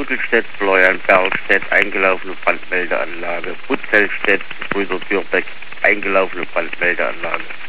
Buttelstedt, Florian Berlstedt, eingelaufene Brandmeldeanlage. Butzellstedt, Brüder Dürbeck, eingelaufene Brandmeldeanlage.